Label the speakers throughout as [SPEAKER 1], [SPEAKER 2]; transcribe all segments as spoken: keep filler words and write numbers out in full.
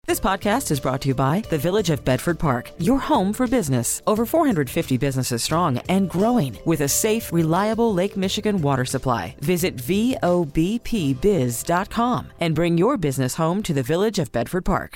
[SPEAKER 1] This podcast is brought to you by the Village of Bedford Park, your home for business. Over four hundred fifty businesses strong and growing with a safe, reliable Lake Michigan water supply. Visit V O B P biz dot com and bring your business home to the Village of Bedford Park.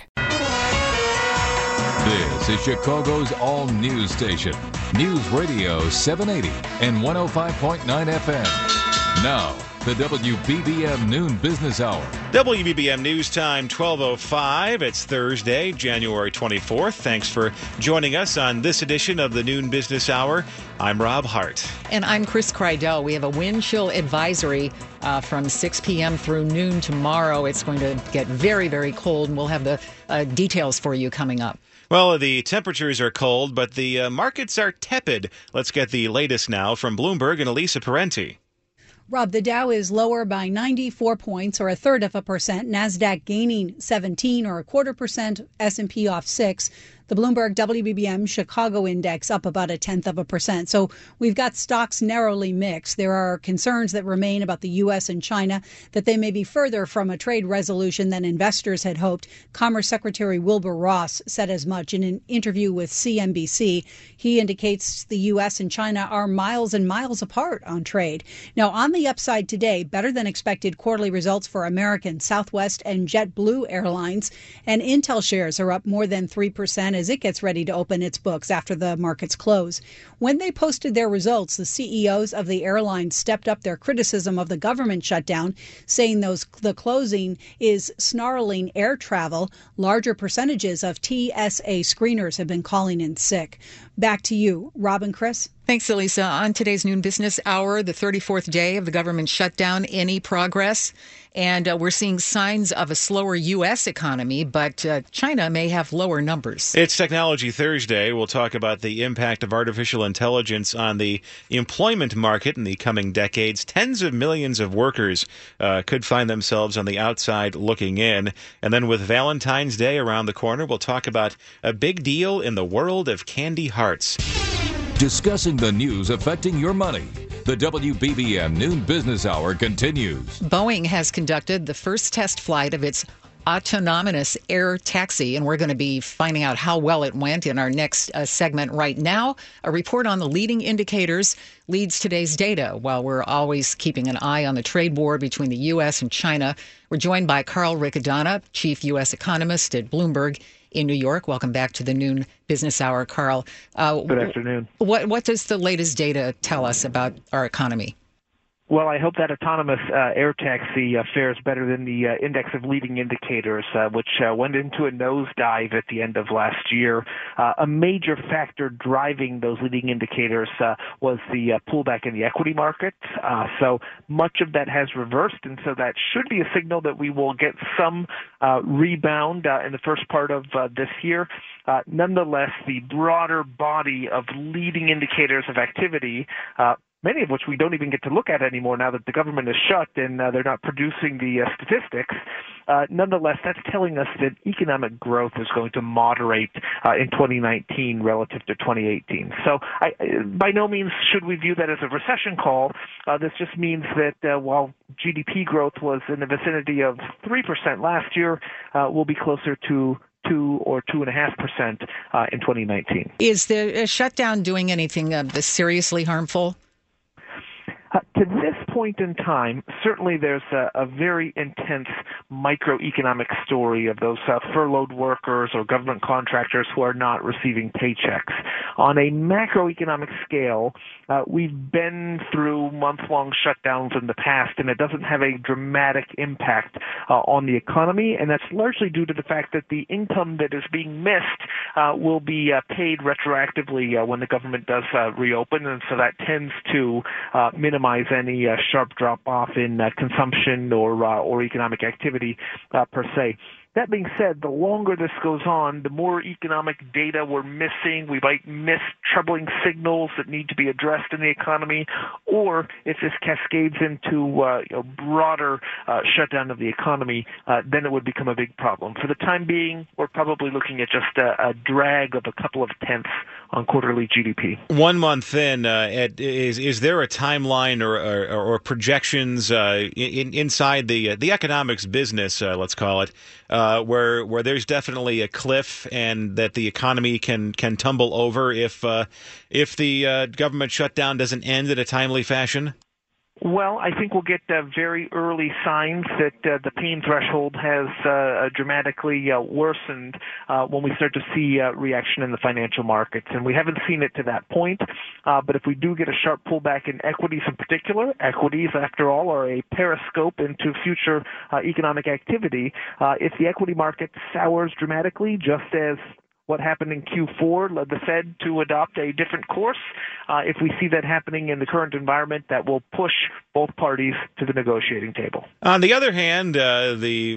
[SPEAKER 2] This is Chicago's all-news station, News Radio seven eighty and one oh five point nine F M. Now, the W B B M Noon Business Hour.
[SPEAKER 3] W B B M News Time, twelve oh five. It's Thursday, January twenty-fourth. Thanks for joining us on this edition of the Noon Business Hour. I'm Rob Hart.
[SPEAKER 4] And I'm Chris Kreidel. We have a wind chill advisory uh, from six p.m. through noon tomorrow. It's going to get very, very cold, and we'll have the uh, details for you coming up.
[SPEAKER 3] Well, the temperatures are cold, but the uh, markets are tepid. Let's get the latest now from Bloomberg and Elisa Parenti.
[SPEAKER 5] Rob, the Dow is lower by ninety-four points, or a third of a percent. NASDAQ gaining seventeen, or a quarter percent. S and P off six. The Bloomberg W B B M Chicago Index up about a tenth of a percent. So we've got stocks narrowly mixed. There are concerns that remain about the U S and China, that they may be further from a trade resolution than investors had hoped. Commerce Secretary Wilbur Ross said as much in an interview with C N B C. He indicates the U S and China are miles and miles apart on trade. Now, on the upside today, better than expected quarterly results for American, Southwest, and JetBlue Airlines. And Intel shares are up more than three percent as it gets ready to open its books after the markets close. When they posted their results, the C E Os of the airlines stepped up their criticism of the government shutdown, saying those the closing is snarling air travel. Larger percentages of T S A screeners have been calling in sick. Back to you, Rob and Chris.
[SPEAKER 4] Thanks, Elisa. On today's Noon Business Hour, the thirty-fourth day of the government shutdown, any progress? And uh, we're seeing signs of a slower U S economy, but uh, China may have lower numbers.
[SPEAKER 3] It's Technology Thursday. We'll talk about the impact of artificial intelligence on the employment market in the coming decades. Tens of millions of workers uh, could find themselves on the outside looking in. And then with Valentine's Day around the corner, we'll talk about a big deal in the world of candy hearts.
[SPEAKER 2] Discussing the news affecting your money. The W B B M Noon Business Hour continues.
[SPEAKER 4] Boeing has conducted the first test flight of its autonomous air taxi, and we're going to be finding out how well it went in our next uh, segment right now. A report on the leading indicators leads today's data, while we're always keeping an eye on the trade war between the U S and China. We're joined by Carl Riccadonna, chief U S economist at Bloomberg in New York. Welcome back to the Noon Business Hour, Carl.
[SPEAKER 6] Uh, Good afternoon.
[SPEAKER 4] What, what does the latest data tell us about our economy?
[SPEAKER 6] Well, I hope that autonomous uh, air taxi uh, fares better than the uh, index of leading indicators, uh, which uh, went into a nosedive at the end of last year. Uh, a major factor driving those leading indicators uh, was the uh, pullback in the equity market. Uh, so much of that has reversed, and so that should be a signal that we will get some uh, rebound uh, in the first part of uh, this year. Uh, nonetheless, the broader body of leading indicators of activity, uh, many of which we don't even get to look at anymore now that the government is shut and uh, they're not producing the uh, statistics. Uh, nonetheless, that's telling us that economic growth is going to moderate uh, in twenty nineteen relative to twenty eighteen. So I, by no means should we view that as a recession call. Uh, this just means that uh, while G D P growth was in the vicinity of three percent last year, uh, we'll be closer to two or two and a half percent uh, in twenty nineteen.
[SPEAKER 4] Is the uh, shutdown doing anything uh, seriously harmful?
[SPEAKER 6] Uh, to this point in time, certainly there's a, a very intense microeconomic story of those uh, furloughed workers or government contractors who are not receiving paychecks. On a macroeconomic scale, uh, we've been through month-long shutdowns in the past, and it doesn't have a dramatic impact uh, on the economy, and that's largely due to the fact that the income that is being missed uh, will be uh, paid retroactively uh, when the government does uh, reopen, and so that tends to uh, minimize any uh, sharp drop-off in uh, consumption or uh, or economic activity uh, per se. That being said, the longer this goes on, the more economic data we're missing. We might miss troubling signals that need to be addressed in the economy, or if this cascades into uh, you know, broader uh, shutdown of the economy, uh, then it would become a big problem. For the time being, we're probably looking at just a, a drag of a couple of tenths on quarterly G D P.
[SPEAKER 3] One month in, uh, at, is is there a timeline or or, or projections uh, in, inside the uh, the economics business, uh, let's call it, uh, uh, where where there's definitely a cliff and that the economy can can tumble over if uh, if the uh, government shutdown doesn't end in a timely fashion?
[SPEAKER 6] Well, I think we'll get uh, very early signs that uh, the pain threshold has uh, dramatically uh, worsened uh, when we start to see uh, reaction in the financial markets. And we haven't seen it to that point. Uh, but if we do get a sharp pullback in equities in particular, equities, after all, are a periscope into future uh, economic activity. Uh, if the equity market sours dramatically, just as what happened in Q four led the Fed to adopt a different course. Uh, if we see that happening in the current environment, that will push both parties to the negotiating table.
[SPEAKER 3] On the other hand, uh, the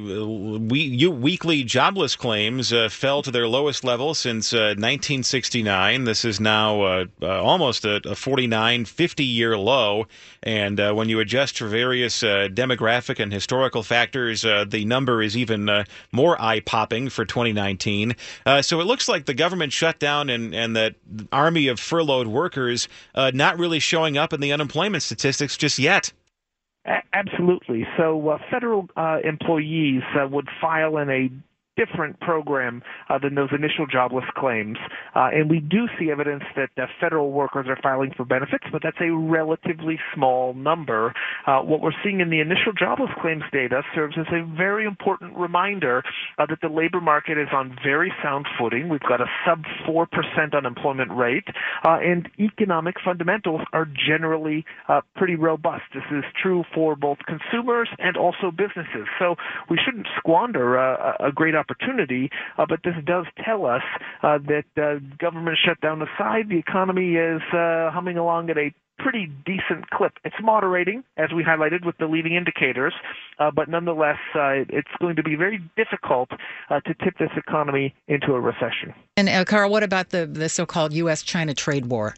[SPEAKER 3] we, weekly jobless claims uh, fell to their lowest level since uh, nineteen sixty-nine. This is now uh, uh, almost a, a forty-nine, fifty-year low. And uh, when you adjust for various uh, demographic and historical factors, uh, the number is even uh, more eye-popping for twenty nineteen. Uh, so it looks Looks like the government shutdown and, and that army of furloughed workers uh, not really showing up in the unemployment statistics just yet.
[SPEAKER 6] A- absolutely. So uh, federal uh, employees uh, would file in a different program uh, than those initial jobless claims. Uh, and we do see evidence that uh, federal workers are filing for benefits, but that's a relatively small number. Uh, what we're seeing in the initial jobless claims data serves as a very important reminder uh, that the labor market is on very sound footing. We've got a sub four percent unemployment rate, uh, and economic fundamentals are generally uh, pretty robust. This is true for both consumers and also businesses. So we shouldn't squander uh, a great opportunity opportunity, uh, but this does tell us uh, that uh, government shutdown aside, the economy is uh, humming along at a pretty decent clip. It's moderating, as we highlighted with the leading indicators, uh, but nonetheless, uh, it's going to be very difficult uh, to tip this economy into a recession.
[SPEAKER 4] And uh, Carl, what about the, the so-called U S China trade war?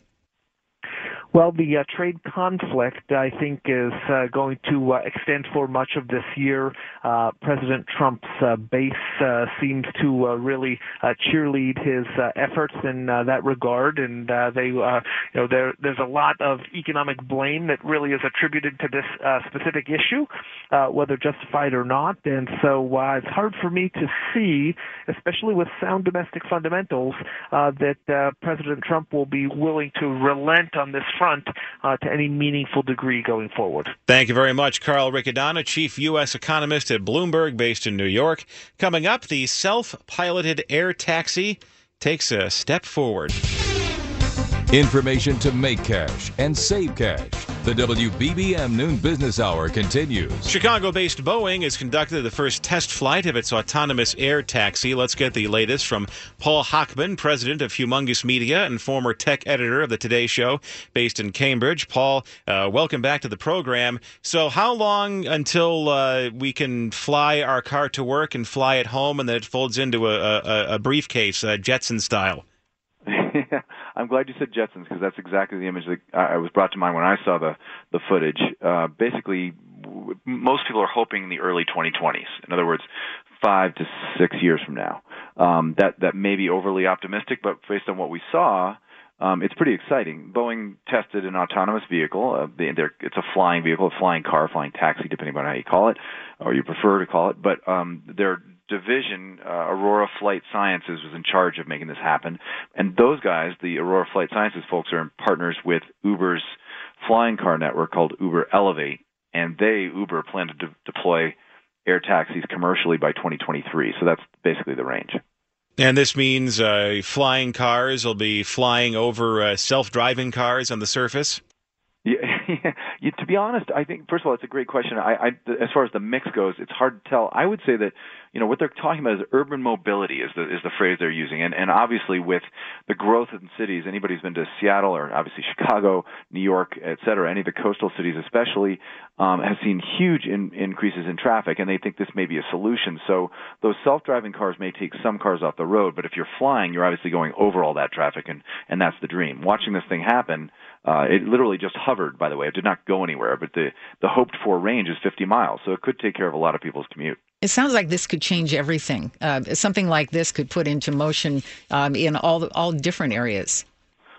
[SPEAKER 6] Well, the uh, trade conflict, I think, is uh, going to uh, extend for much of this year. Uh, President Trump's uh, base uh, seems to uh, really uh, cheerlead his uh, efforts in uh, that regard, and uh, they, uh, you know, there, there's a lot of economic blame that really is attributed to this uh, specific issue, uh, whether justified or not. And so uh, it's hard for me to see, especially with sound domestic fundamentals, uh, that uh, President Trump will be willing to relent on this front uh, to any meaningful degree going forward.
[SPEAKER 3] Thank you very much, Carl Riccadonna, chief U S economist at Bloomberg, based in New York. Coming up, the self-piloted air taxi takes a step forward.
[SPEAKER 2] Information to make cash and save cash. The W B B M Noon Business Hour continues.
[SPEAKER 3] Chicago-based Boeing has conducted the first test flight of its autonomous air taxi. Let's get the latest from Paul Hochman, president of Humongous Media and former tech editor of the Today Show, based in Cambridge. Paul, uh, welcome back to the program. So how long until uh, we can fly our car to work and fly it home and then it folds into a, a, a briefcase, uh, Jetson style?
[SPEAKER 7] I'm glad you said Jetsons, because that's exactly the image that I was brought to mind when I saw the the footage. Uh, basically, w- most people are hoping in the early twenty twenties. In other words, five to six years from now. Um, that that may be overly optimistic, but based on what we saw, um, it's pretty exciting. Boeing tested an autonomous vehicle. Uh, they, it's a flying vehicle, a flying car, flying taxi, depending on how you call it, or you prefer to call it. But um, they're division, uh, Aurora Flight Sciences, was in charge of making this happen. And those guys, the Aurora Flight Sciences folks, are in partners with Uber's flying car network called Uber Elevate. And they, Uber, plan to de- deploy air taxis commercially by twenty twenty-three. So that's basically the range.
[SPEAKER 3] And this means uh, flying cars will be flying over uh, self-driving cars on the surface?
[SPEAKER 7] Yeah, yeah, to be honest, I think, first of all, it's a great question. I, I, as far as the mix goes, it's hard to tell. I would say that, you know, what they're talking about is urban mobility is the is the phrase they're using. And, and obviously with the growth in cities, anybody who's been to Seattle or obviously Chicago, New York, et cetera, any of the coastal cities especially, um, have seen huge in, increases in traffic, and they think this may be a solution. So those self-driving cars may take some cars off the road, but if you're flying, you're obviously going over all that traffic, and, and that's the dream. Watching this thing happen, Uh, it literally just hovered, by the way. It did not go anywhere, but the, the hoped-for range is fifty miles, so it could take care of a lot of people's commute.
[SPEAKER 4] It sounds like this could change everything. Uh, something like this could put into motion um, in all all different areas.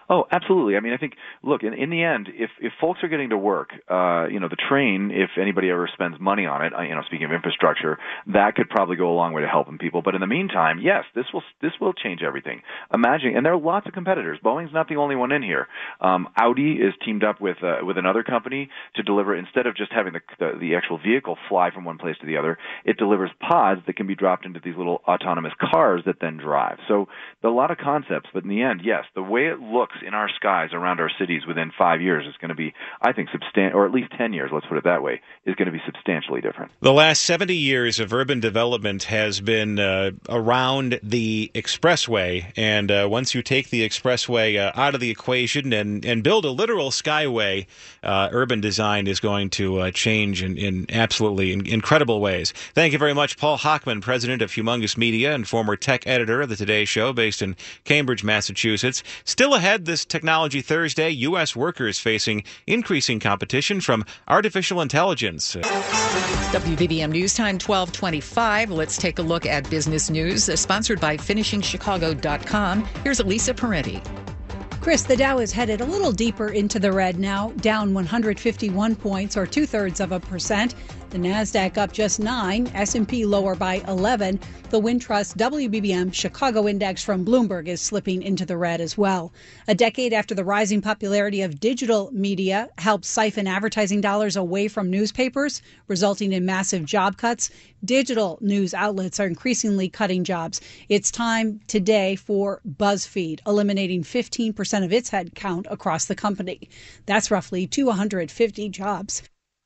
[SPEAKER 7] Oh, absolutely. I mean, I think, look, in, in the end, if, if folks are getting to work, uh, you know, the train, if anybody ever spends money on it, uh, you know, speaking of infrastructure, that could probably go a long way to helping people. But in the meantime, yes, this will this will change everything. Imagine, and there are lots of competitors. Boeing's not the only one in here. Um, Audi is teamed up with uh, with another company to deliver, instead of just having the, the the actual vehicle fly from one place to the other, it delivers pods that can be dropped into these little autonomous cars that then drive. So there are a lot of concepts, but in the end, yes, the way it looks in our skies around our cities within five years is going to be, I think, substan- or at least ten years, let's put it that way, is going to be substantially different.
[SPEAKER 3] The last seventy years of urban development has been uh, around the expressway, and uh, once you take the expressway uh, out of the equation and, and build a literal skyway, uh, urban design is going to uh, change in, in absolutely in- incredible ways. Thank you very much, Paul Hochman, president of Humongous Media and former tech editor of the Today Show, based in Cambridge, Massachusetts. Still ahead this Technology Thursday, U S workers facing increasing competition from artificial intelligence.
[SPEAKER 4] W B B M News Time, twelve twenty-five. Let's take a look at business news, uh, sponsored by finishing chicago dot com. Here's Elisa Parenti.
[SPEAKER 5] Chris, the Dow is headed a little deeper into the red now, down one hundred fifty-one points, or two-thirds of a percent. The Nasdaq up just nine, S and P lower by eleven. The Wintrust W B B M Chicago Index from Bloomberg is slipping into the red as well. A decade after the rising popularity of digital media helped siphon advertising dollars away from newspapers, resulting in massive job cuts, digital news outlets are increasingly cutting jobs. It's time today for BuzzFeed, eliminating fifteen percent of its headcount across the company. That's roughly two hundred fifty jobs.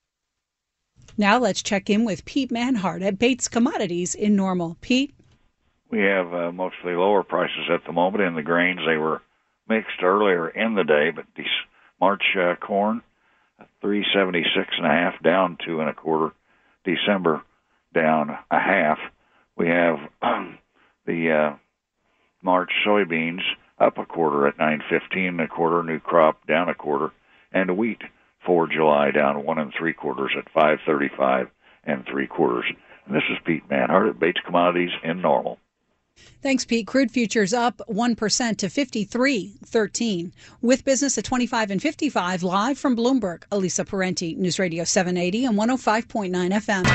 [SPEAKER 5] Now let's check in with Pete Manhart at Bates Commodities in Normal. Pete?
[SPEAKER 8] We have uh, mostly lower prices at the moment in the grains. They were mixed earlier in the day, but these March uh, corn, three seventy-six and a half, down two and a quarter. December, down a half. We have um, the uh, March soybeans up a quarter at nine fifteen and a quarter. New crop down a quarter, and wheat for July down one and three quarters at five thirty-five and three quarters. And this is Pete Manhart at Bates Commodities in Normal.
[SPEAKER 5] Thanks, Pete. Crude futures up one percent to fifty-three thirteen. With business at twenty-five and fifty-five, live from Bloomberg, Elisa Parenti, News Radio seven eighty and one oh five point nine F M.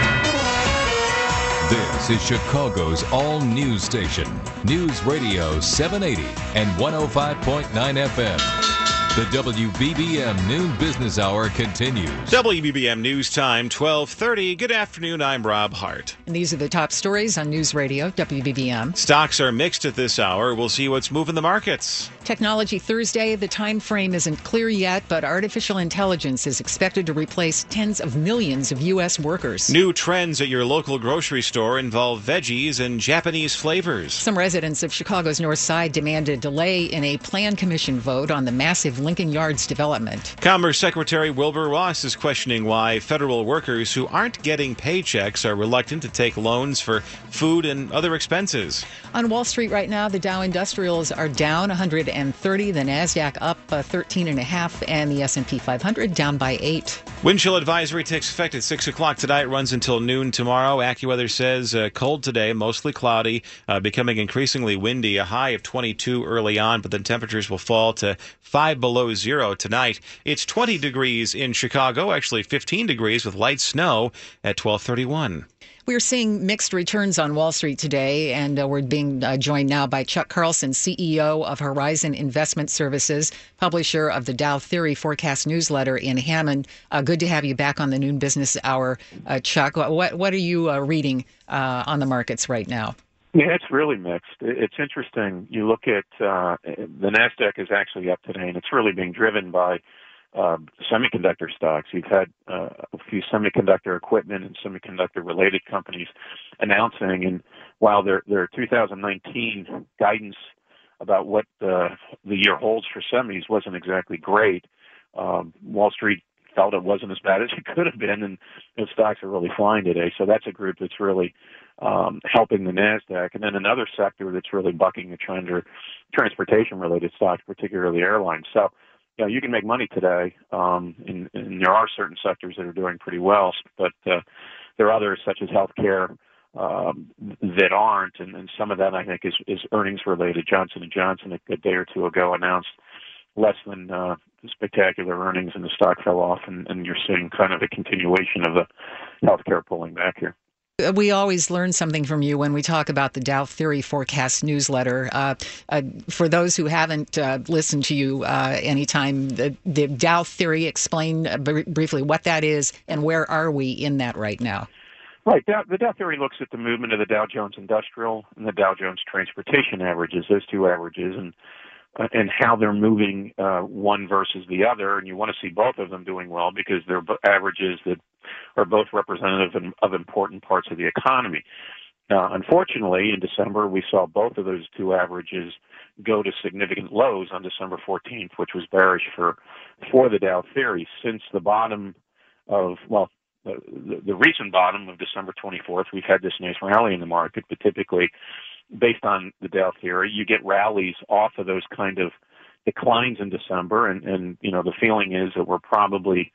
[SPEAKER 2] This is Chicago's all-news station, News Radio seven eighty and one oh five point nine F M. The W B B M Noon Business Hour continues.
[SPEAKER 3] W B B M News Time, twelve thirty. Good afternoon, I'm Rob Hart.
[SPEAKER 4] And these are the top stories on News Radio, W B B M.
[SPEAKER 3] Stocks are mixed at this hour. We'll see what's moving the markets.
[SPEAKER 4] Technology Thursday, the time frame isn't clear yet, but artificial intelligence is expected to replace tens of millions of U S workers.
[SPEAKER 3] New trends at your local grocery store involve veggies and Japanese flavors.
[SPEAKER 4] Some residents of Chicago's North Side demand a delay in a plan commission vote on the massive Lincoln Yards development.
[SPEAKER 3] Commerce Secretary Wilbur Ross is questioning why federal workers who aren't getting paychecks are reluctant to take loans for food and other expenses.
[SPEAKER 4] On Wall Street right now, the Dow Industrials are down one hundred thirty, the Nasdaq up uh, thirteen and a half, and the S and P five hundred down by eight.
[SPEAKER 3] Wind chill advisory takes effect at six o'clock tonight, runs until noon tomorrow. AccuWeather says uh, cold today, mostly cloudy, uh, becoming increasingly windy, a high of twenty-two early on, but then temperatures will fall to five below zero tonight. It's twenty degrees in Chicago, actually fifteen degrees with light snow at twelve thirty-one.
[SPEAKER 4] We're seeing mixed returns on Wall Street today, and uh, we're being uh, joined now by Chuck Carlson, C E O of Horizon Investment Services, publisher of the Dow Theory Forecast newsletter in Hammond. Uh, good to have you back on the Noon Business Hour, uh, Chuck. What what are you uh, reading uh, on the markets right now?
[SPEAKER 9] Yeah, it's really mixed. It's interesting. You look at uh, the Nasdaq is actually up today, and it's really being driven by Uh, semiconductor stocks. You've had uh, a few semiconductor equipment and semiconductor-related companies announcing, and while their their two thousand nineteen guidance about what uh, the year holds for semis wasn't exactly great, um, Wall Street felt it wasn't as bad as it could have been, and those stocks are really flying today. So that's a group that's really um, helping the Nasdaq. And then another sector that's really bucking the trend are transportation-related stocks, particularly airlines. So yeah, you can make money today, um, and, and there are certain sectors that are doing pretty well, but uh, there are others, such as healthcare, um, that aren't, and, and some of that, I think, is, is earnings-related. Johnson and Johnson, a, a day or two ago, announced less than uh, spectacular earnings, and the stock fell off, and, and you're seeing kind of a continuation of the healthcare pulling back here.
[SPEAKER 4] We always learn something from you when we talk about the Dow Theory Forecast newsletter. Uh, uh, for those who haven't uh, listened to you uh, anytime, the, the Dow Theory, explain uh, br- briefly what that is and where are we in that right now?
[SPEAKER 9] Right. Dow, the Dow Theory looks at the movement of the Dow Jones Industrial and the Dow Jones Transportation averages, those two averages, and uh, and how they're moving uh, one versus the other. And you want to see both of them doing well because they're averages that are both representative of important parts of the economy. Uh, unfortunately, in December, we saw both of those two averages go to significant lows on December fourteenth, which was bearish for for the Dow Theory. Since the bottom of, well, the, the, the recent bottom of December twenty-fourth, we've had this nice rally in the market, but typically, based on the Dow Theory, you get rallies off of those kind of declines in December, and, and you know, the feeling is that we're probably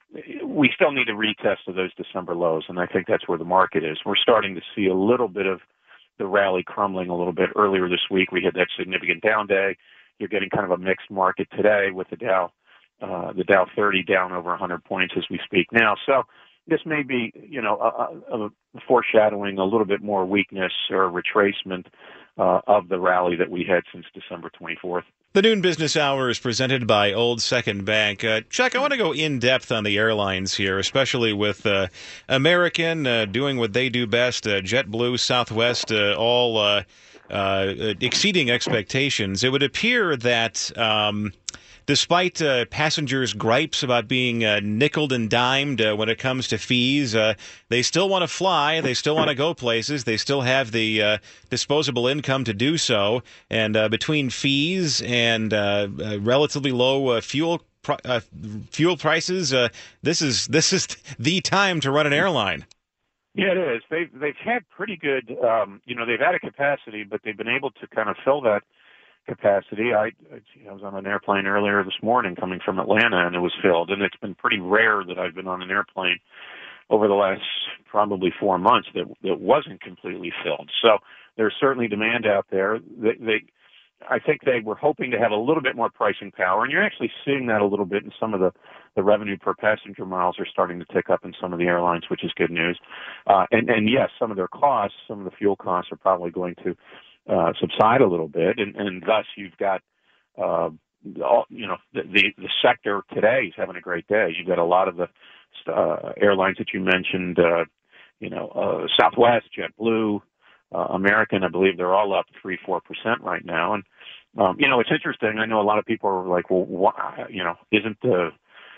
[SPEAKER 9] we still need a retest of those December lows, and I think that's where the market is. We're starting to see a little bit of the rally crumbling a little bit. Earlier this week, we had that significant down day. You're getting kind of a mixed market today with the Dow, uh, the Dow thirty down over one hundred points as we speak now. So this may be, you know, a, a, a foreshadowing a little bit more weakness or retracement uh, of the rally that we had since December twenty-fourth.
[SPEAKER 3] The Noon Business Hour is presented by Old Second Bank. Uh, Chuck, I want to go in-depth on the airlines here, especially with uh, American uh, doing what they do best, uh, JetBlue, Southwest, uh, all uh, uh, exceeding expectations. It would appear that um, despite uh, passengers' gripes about being uh, nickeled and dimed uh, when it comes to fees, uh, they still want to fly, they still want to go places, they still have the uh, disposable income to do so, and uh, between fees and uh, uh, relatively low uh, fuel pr- uh, fuel prices, uh, this is this is the time to run an airline.
[SPEAKER 9] Yeah, it is. They've they've had pretty good, um, you know, they've added capacity, but they've been able to kind of fill that capacity. I, I was on an airplane earlier this morning coming from Atlanta, and it was filled. And it's been pretty rare that I've been on an airplane over the last probably four months that that wasn't completely filled. So there's certainly demand out there. They, they, I think they were hoping to have a little bit more pricing power, and you're actually seeing that a little bit in some of the, the revenue per passenger miles are starting to tick up in some of the airlines, which is good news. Uh, and, and yes, some of their costs, some of the fuel costs are probably going to uh, subside a little bit, and, and thus you've got, uh, all, you know, the, the, the sector today is having a great day. You've got a lot of the uh, airlines that you mentioned, uh, you know, uh, Southwest, JetBlue, Uh, American, I believe they're all up three, four percent right now. And, um, you know, it's interesting. I know a lot of people are like, well, why, you know, isn't the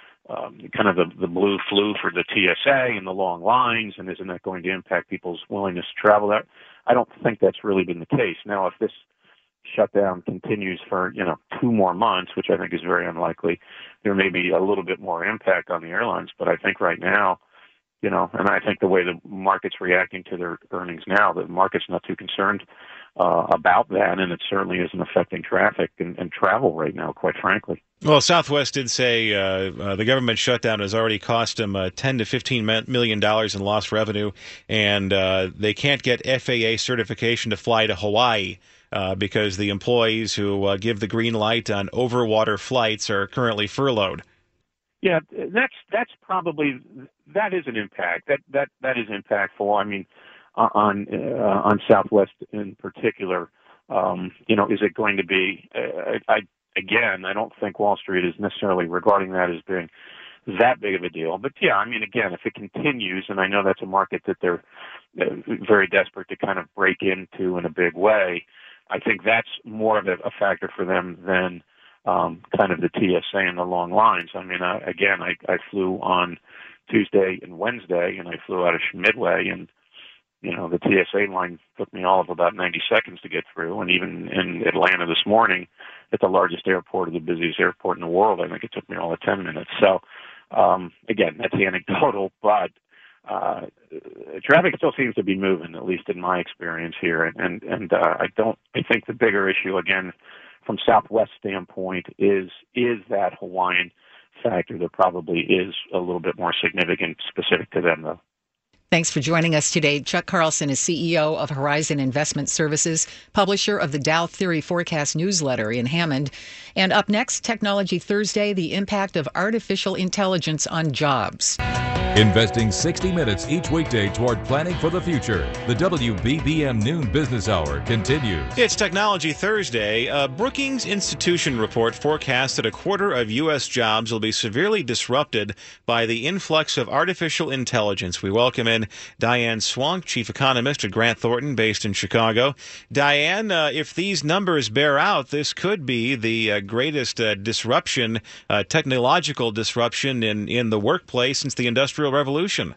[SPEAKER 9] um, kind of the, the blue flu for the T S A and the long lines, and isn't that going to impact people's willingness to travel there? I don't think that's really been the case. Now, if this shutdown continues for, you know, two more months, which I think is very unlikely, there may be a little bit more impact on the airlines. But I think right now, you know, and I think the way the market's reacting to their earnings now, the market's not too concerned uh, about that, and it certainly isn't affecting traffic and, and travel right now, quite frankly.
[SPEAKER 3] Well, Southwest did say uh, uh, the government shutdown has already cost them uh, ten to fifteen million dollars in lost revenue, and uh, they can't get F A A certification to fly to Hawaii uh, because the employees who uh, give the green light on overwater flights are currently furloughed.
[SPEAKER 9] Yeah, that's that's probably that is an impact. That that that is impactful. I mean, on uh, on Southwest in particular. Um, you know, is it going to be? Uh, I again, I don't think Wall Street is necessarily regarding that as being that big of a deal. But yeah, I mean, again, if it continues, and I know that's a market that they're uh, very desperate to kind of break into in a big way, I think that's more of a, a factor for them than Um, kind of the T S A and the long lines. I mean, uh, again, I, I flew on Tuesday and Wednesday, and I flew out of Midway, and, you know, the T S A line took me all of about ninety seconds to get through. And even in Atlanta this morning, at the largest airport, or the busiest airport in the world, I think it took me all of ten minutes. So, um, again, that's anecdotal, but uh, traffic still seems to be moving, at least in my experience here. And, and, and uh, I don't, I think the bigger issue, again, from Southwest standpoint, is is that Hawaiian factor that probably is a little bit more significant, specific to them, though.
[SPEAKER 4] Thanks for joining us today. Chuck Carlson is C E O of Horizon Investment Services, publisher of the Dow Theory Forecast newsletter in Hammond. And up next, Technology Thursday, the impact of artificial intelligence on jobs.
[SPEAKER 2] Investing sixty minutes each weekday toward planning for the future. The W B B M Noon Business Hour continues.
[SPEAKER 3] It's Technology Thursday. A Brookings Institution report forecasts that a quarter of U S jobs will be severely disrupted by the influx of artificial intelligence. We welcome in Diane Swonk, chief economist at Grant Thornton, based in Chicago. Diane, uh, if these numbers bear out, this could be the uh, greatest uh, disruption, uh, technological disruption in, in the workplace since the Industrial Revolution.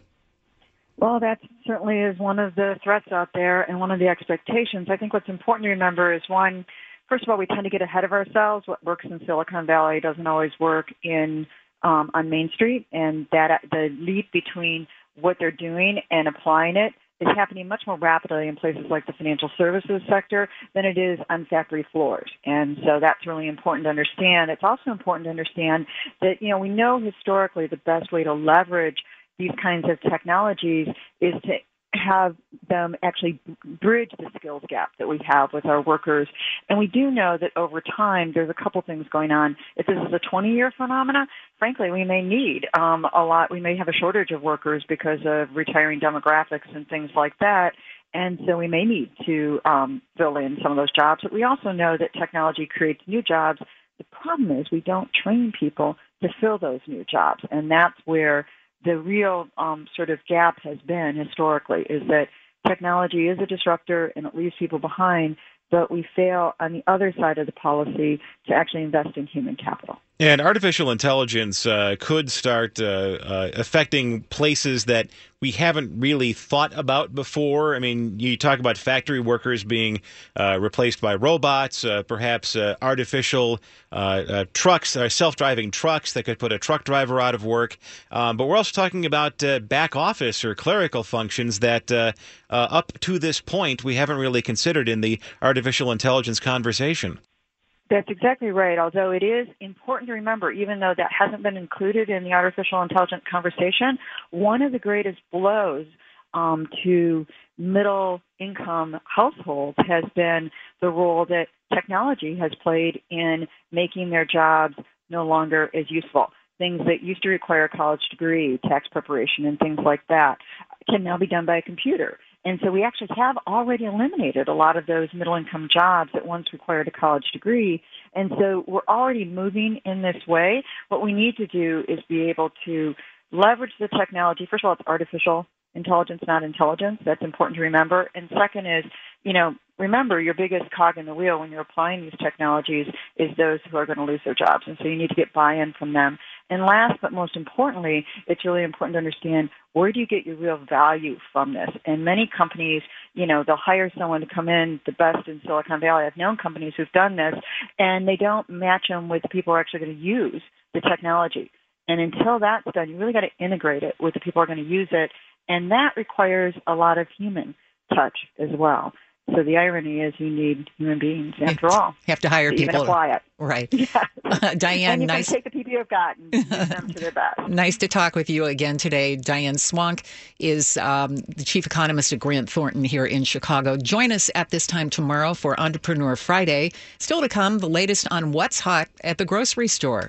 [SPEAKER 10] Well, that certainly is one of the threats out there and one of the expectations. I think what's important to remember is, one, first of all, we tend to get ahead of ourselves. What works in Silicon Valley doesn't always work in um, on Main Street, and that the leap between what they're doing and applying it is happening much more rapidly in places like the financial services sector than it is on factory floors. And so that's really important to understand. It's also important to understand that, you know, we know historically the best way to leverage these kinds of technologies is to have them actually bridge the skills gap that we have with our workers. And we do know that over time, there's a couple things going on. If this is a twenty-year phenomena, frankly, we may need um, a lot. We may have a shortage of workers because of retiring demographics and things like that. And so we may need to um, fill in some of those jobs. But we also know that technology creates new jobs. The problem is we don't train people to fill those new jobs. And that's where the real um, sort of gap has been historically, is that technology is a disruptor and it leaves people behind, but we fail on the other side of the policy to actually invest in human capital.
[SPEAKER 3] And artificial intelligence uh, could start uh, uh, affecting places that we haven't really thought about before. I mean, you talk about factory workers being uh, replaced by robots, uh, perhaps uh, artificial uh, uh, trucks, uh, self-driving trucks that could put a truck driver out of work. Um, but we're also talking about uh, back office or clerical functions that uh, uh, up to this point we haven't really considered in the artificial intelligence conversation.
[SPEAKER 10] That's exactly right, although it is important to remember, even though that hasn't been included in the artificial intelligence conversation, one of the greatest blows um, to middle-income households has been the role that technology has played in making their jobs no longer as useful. Things that used to require a college degree, tax preparation, and things like that can now be done by a computer. And so we actually have already eliminated a lot of those middle-income jobs that once required a college degree. And so we're already moving in this way. What we need to do is be able to leverage the technology. First of all, it's artificial intelligence, not intelligence. That's important to remember. And second is, you know, remember your biggest cog in the wheel when you're applying these technologies is those who are going to lose their jobs. And so you need to get buy-in from them. And last but most importantly, it's really important to understand, where do you get your real value from this? And many companies, you know, they'll hire someone to come in, the best in Silicon Valley. I've known companies who've done this, and they don't match them with the people who are actually going to use the technology. And until that's done, you really got to integrate it with the people who are going to use it. And that requires a lot of human touch as well. So the irony is you need human beings, after all.
[SPEAKER 4] You have to hire
[SPEAKER 10] to
[SPEAKER 4] people.
[SPEAKER 10] Even apply it.
[SPEAKER 4] Right.
[SPEAKER 10] Yes.
[SPEAKER 4] Uh, Diane,
[SPEAKER 10] and you
[SPEAKER 4] nice.
[SPEAKER 10] can take the people you've got and use them to their best.
[SPEAKER 4] Nice to talk with you again today. Diane Swonk is um, the chief economist at Grant Thornton here in Chicago. Join us at this time tomorrow for Entrepreneur Friday. Still to come, the latest on what's hot at the grocery store.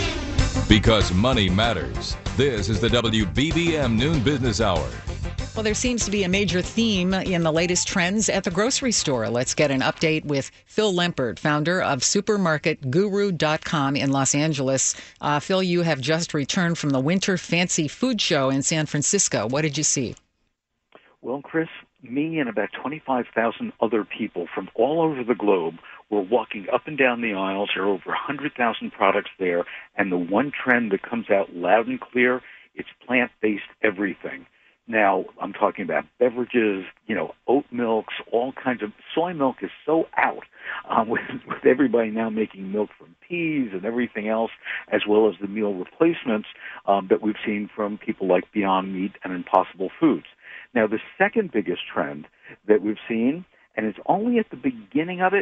[SPEAKER 2] Because money matters. This is the W B B M Noon Business Hour.
[SPEAKER 4] Well, there seems to be a major theme in the latest trends at the grocery store. Let's get an update with Phil Lempert, founder of supermarket guru dot com in Los Angeles. Uh, Phil, you have just returned from the Winter Fancy Food Show in San Francisco. What did you see?
[SPEAKER 9] Well, Chris, me and about twenty-five thousand other people from all over the globe were walking up and down the aisles. There are over one hundred thousand products there, and the one trend that comes out loud and clear, it's plant-based everything. Now, I'm talking about beverages, you know, oat milks, all kinds of, soy milk is so out, um, with, with everybody now making milk from peas and everything else, as well as the meal replacements um, that we've seen from people like Beyond Meat and Impossible Foods. Now, the second biggest trend that we've seen, and it's only at the beginning of it,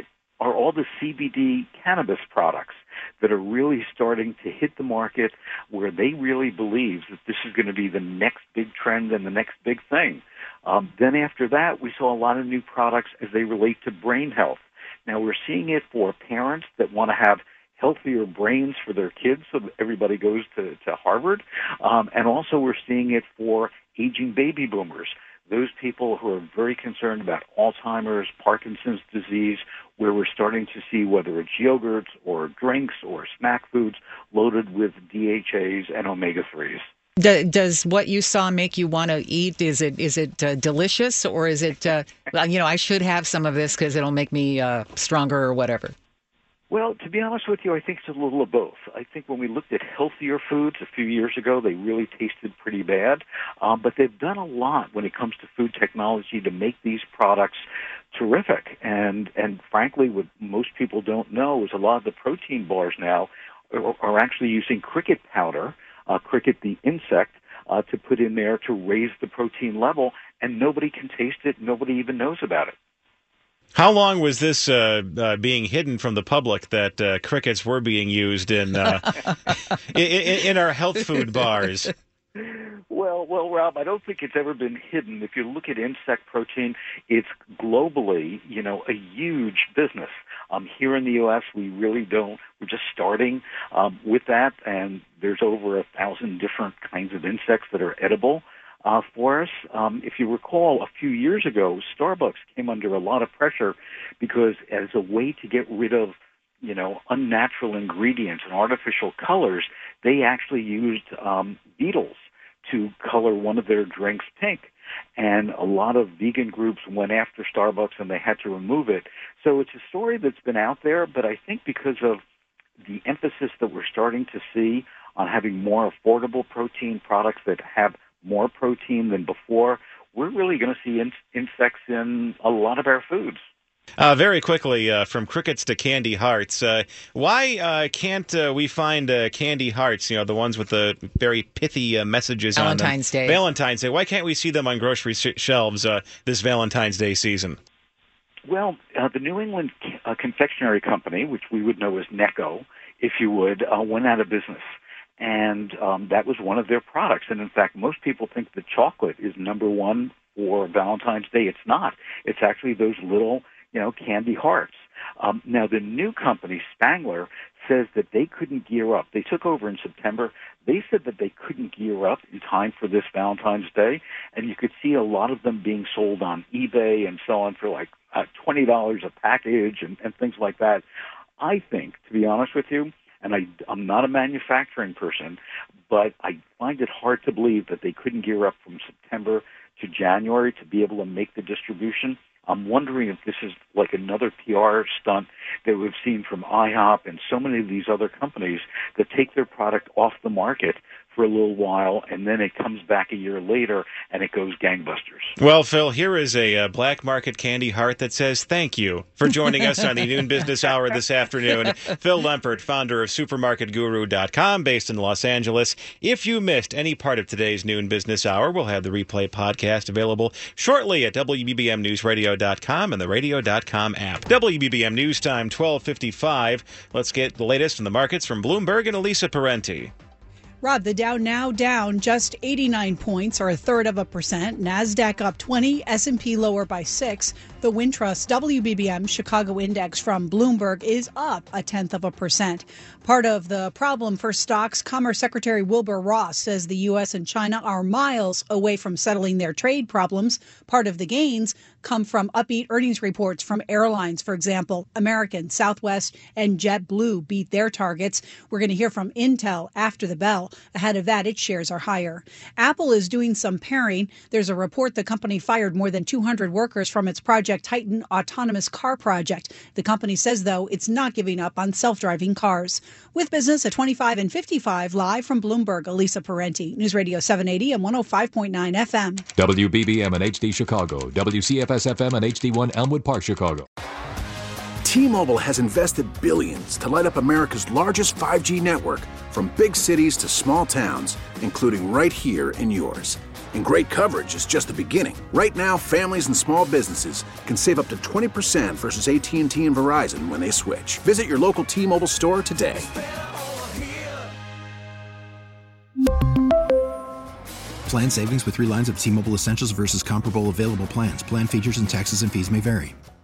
[SPEAKER 11] are all the C B D cannabis products that are really starting to hit the market, where they really believe that this is going to be the next big trend and the next big thing. Um, then after that, we saw a lot of new products as they relate to brain health. Now, we're seeing it for parents that want to have healthier brains for their kids, so that everybody goes to, to Harvard. Um, and also we're seeing it for aging baby boomers, those people who are very concerned about Alzheimer's, Parkinson's disease, where we're starting to see whether it's yogurts or drinks or snack foods loaded with D H As and omega threes.
[SPEAKER 4] Does what you saw make you want to eat? Is it is it uh, delicious, or is it, uh, well, you know, I should have some of this because it'll make me uh, stronger or whatever?
[SPEAKER 11] Well, to be honest with you, I think it's a little of both. I think when we looked at healthier foods a few years ago, they really tasted pretty bad. Um, but they've done a lot when it comes to food technology to make these products terrific. And, and frankly, what most people don't know is a lot of the protein bars now are, are actually using cricket powder, uh, cricket the insect, uh, to put in there to raise the protein level, and nobody can taste it. Nobody even knows about it.
[SPEAKER 3] How long was this uh, uh, being hidden from the public that uh, crickets were being used in, uh, in in our health food bars?
[SPEAKER 11] Well, well, Rob, I don't think it's ever been hidden. If you look at insect protein, it's globally, you know, a huge business. Um, here in the U S, we really don't. We're just starting um, with that, and there's over a thousand different kinds of insects that are edible. Uh, for us, um, if you recall, a few years ago, Starbucks came under a lot of pressure because as a way to get rid of, you know, unnatural ingredients and artificial colors, they actually used um, beetles to color one of their drinks pink. And a lot of vegan groups went after Starbucks and they had to remove it. So it's a story that's been out there, but I think because of the emphasis that we're starting to see on having more affordable protein products that have more protein than before, we're really going to see in- insects in a lot of our foods.
[SPEAKER 3] Uh, very quickly, uh, from crickets to candy hearts, uh, why uh, can't uh, we find uh, candy hearts, you know, the ones with the very pithy uh, messages on them?
[SPEAKER 4] Valentine's Day.
[SPEAKER 3] Valentine's Day. Why can't we see them on grocery sh- shelves uh, this Valentine's Day season?
[SPEAKER 11] Well, uh, the New England uh, Confectionery Company, which we would know as Necco, if you would, uh, went out of business. And um, that was one of their products. And in fact, most people think that chocolate is number one for Valentine's Day. It's not. It's actually those little, you know, candy hearts. Um, now, the new company, Spangler, says that they couldn't gear up. They took over in September. They said that they couldn't gear up in time for this Valentine's Day. And you could see a lot of them being sold on eBay and so on for like uh, twenty dollars a package and, and things like that. I think, to be honest with you, and I, I'm not a manufacturing person, but I find it hard to believe that they couldn't gear up from September to January to be able to make the distribution. I'm wondering if this is like another P R stunt that we've seen from IHOP and so many of these other companies that take their product off the market for a little while, and then it comes back a year later, and it goes gangbusters.
[SPEAKER 3] Well, Phil, here is a uh, black market candy heart that says thank you for joining us on the Noon Business Hour this afternoon. Phil Lempert, founder of supermarket guru dot com, based in Los Angeles. If you missed any part of today's Noon Business Hour, we'll have the replay podcast available shortly at W B B M news radio dot com and the radio dot com app. W B B M News Time, twelve fifty-five. Let's get the latest from the markets from Bloomberg and Elisa Parenti.
[SPEAKER 5] Rob, the Dow now down just eighty-nine points, or a third of a percent. NASDAQ up twenty, S and P lower by six. The Wintrust W B B M Chicago Index from Bloomberg is up a tenth of a percent. Part of the problem for stocks, Commerce Secretary Wilbur Ross says the U S and China are miles away from settling their trade problems. Part of the gains come from upbeat earnings reports from airlines. For example, American, Southwest, and JetBlue beat their targets. We're going to hear from Intel after the bell. Ahead of that, its shares are higher. Apple is doing some paring. There's a report the company fired more than two hundred workers from its Project Titan autonomous car project. The company says, though, it's not giving up on self-driving cars. With business at twenty-five and fifty-five, live from Bloomberg, Elisa Parenti, News Radio seven eighty and one oh five point nine F M.
[SPEAKER 2] W B B M and H D Chicago, W C F S F M and H D one Elmwood Park, Chicago.
[SPEAKER 12] T-Mobile has invested billions to light up America's largest five G network, from big cities to small towns, including right here in yours. And great coverage is just the beginning. Right now, families and small businesses can save up to twenty percent versus A T and T and Verizon when they switch. Visit your local T-Mobile store today.
[SPEAKER 13] Plan savings with three lines of T-Mobile Essentials versus comparable available plans. Plan features and taxes and fees may vary.